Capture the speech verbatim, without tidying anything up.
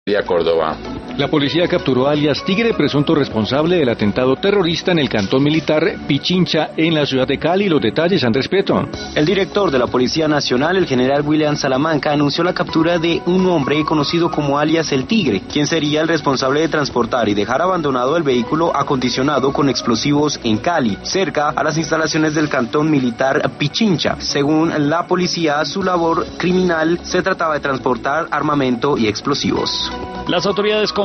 Córdoba. La policía capturó a alias Tigre, presunto responsable del atentado terrorista en el cantón militar Pichincha, en la ciudad de Cali. Los detalles, Andrés Prieto. El director de la Policía Nacional, el general William Salamanca, anunció la captura de un hombre conocido como alias El Tigre, quien sería el responsable de transportar y dejar abandonado el vehículo acondicionado con explosivos en Cali, cerca a las instalaciones del cantón militar Pichincha. Según la policía, su labor criminal se trataba de transportar armamento y explosivos. Las autoridades